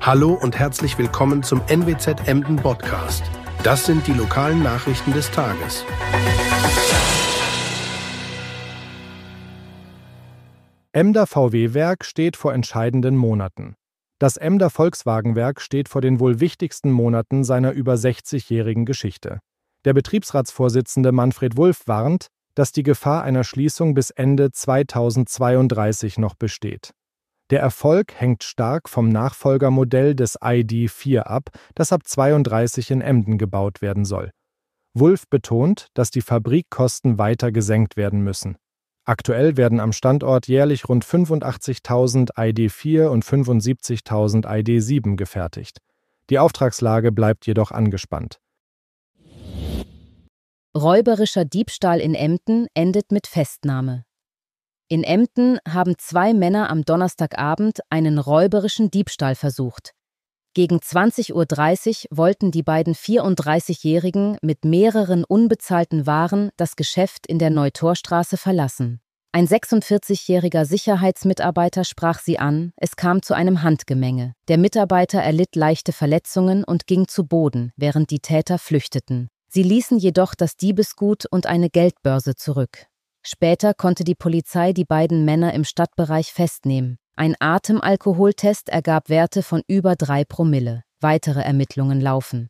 Hallo und herzlich willkommen zum NWZ Emden Podcast. Das sind die lokalen Nachrichten des Tages. Emder VW-Werk steht vor entscheidenden Monaten. Das Emder Volkswagenwerk steht vor den wohl wichtigsten Monaten seiner über 60-jährigen Geschichte. Der Betriebsratsvorsitzende Manfred Wulff warnt, dass die Gefahr einer Schließung bis Ende 2032 noch besteht. Der Erfolg hängt stark vom Nachfolgermodell des ID.4 ab, das ab 32 in Emden gebaut werden soll. Wulff betont, dass die Fabrikkosten weiter gesenkt werden müssen. Aktuell werden am Standort jährlich rund 85.000 ID.4 und 75.000 ID.7 gefertigt. Die Auftragslage bleibt jedoch angespannt. Räuberischer Diebstahl in Emden endet mit Festnahme. In Emden haben 2 Männer am Donnerstagabend einen räuberischen Diebstahl versucht. Gegen 20:30 Uhr wollten die beiden 34-Jährigen mit mehreren unbezahlten Waren das Geschäft in der Neutorstraße verlassen. Ein 46-jähriger Sicherheitsmitarbeiter sprach sie an, es kam zu einem Handgemenge. Der Mitarbeiter erlitt leichte Verletzungen und ging zu Boden, während die Täter flüchteten. Sie ließen jedoch das Diebesgut und eine Geldbörse zurück. Später konnte die Polizei die beiden Männer im Stadtbereich festnehmen. Ein Atemalkoholtest ergab Werte von über 3 Promille. Weitere Ermittlungen laufen.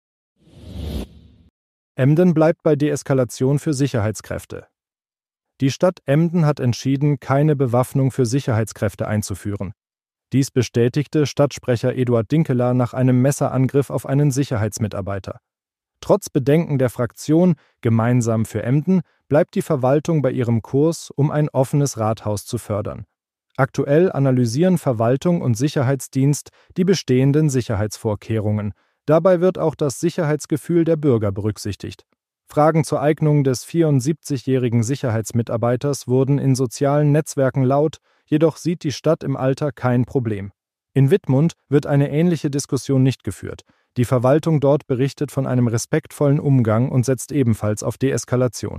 Emden bleibt bei Deeskalation für Sicherheitskräfte. Die Stadt Emden hat entschieden, keine Bewaffnung für Sicherheitskräfte einzuführen. Dies bestätigte Stadtsprecher Eduard Dinkeler nach einem Messerangriff auf einen Sicherheitsmitarbeiter. Trotz Bedenken der Fraktion Gemeinsam für Emden bleibt die Verwaltung bei ihrem Kurs, um ein offenes Rathaus zu fördern. Aktuell analysieren Verwaltung und Sicherheitsdienst die bestehenden Sicherheitsvorkehrungen. Dabei wird auch das Sicherheitsgefühl der Bürger berücksichtigt. Fragen zur Eignung des 74-jährigen Sicherheitsmitarbeiters wurden in sozialen Netzwerken laut, jedoch sieht die Stadt im Alter kein Problem. In Wittmund wird eine ähnliche Diskussion nicht geführt. Die Verwaltung dort berichtet von einem respektvollen Umgang und setzt ebenfalls auf Deeskalation.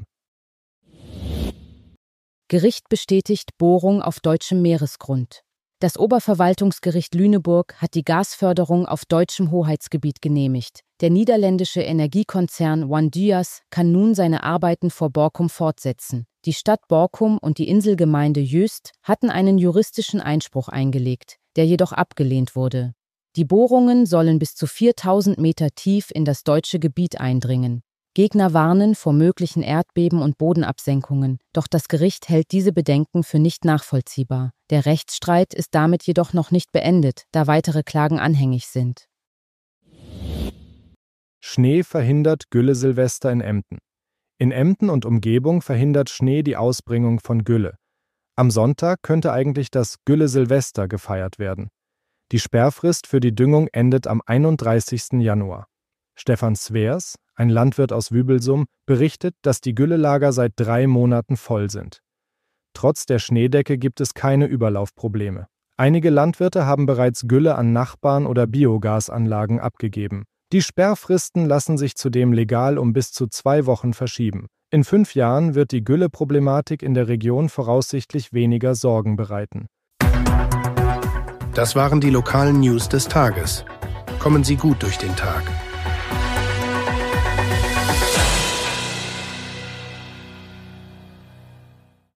Gericht bestätigt Bohrung auf deutschem Meeresgrund. Das Oberverwaltungsgericht Lüneburg hat die Gasförderung auf deutschem Hoheitsgebiet genehmigt. Der niederländische Energiekonzern OneDuas kann nun seine Arbeiten vor Borkum fortsetzen. Die Stadt Borkum und die Inselgemeinde Jüst hatten einen juristischen Einspruch eingelegt, der jedoch abgelehnt wurde. Die Bohrungen sollen bis zu 4.000 Meter tief in das deutsche Gebiet eindringen. Gegner warnen vor möglichen Erdbeben und Bodenabsenkungen, doch das Gericht hält diese Bedenken für nicht nachvollziehbar. Der Rechtsstreit ist damit jedoch noch nicht beendet, da weitere Klagen anhängig sind. Schnee verhindert Gülle-Silvester in Emden. In Emden und Umgebung verhindert Schnee die Ausbringung von Gülle. Am Sonntag könnte eigentlich das Gülle-Silvester gefeiert werden. Die Sperrfrist für die Düngung endet am 31. Januar. Stefan Svers, ein Landwirt aus Wübelsum, berichtet, dass die Güllelager seit 3 Monaten voll sind. Trotz der Schneedecke gibt es keine Überlaufprobleme. Einige Landwirte haben bereits Gülle an Nachbarn oder Biogasanlagen abgegeben. Die Sperrfristen lassen sich zudem legal um bis zu 2 Wochen verschieben. In 5 Jahren wird die Gülleproblematik in der Region voraussichtlich weniger Sorgen bereiten. Das waren die lokalen News des Tages. Kommen Sie gut durch den Tag.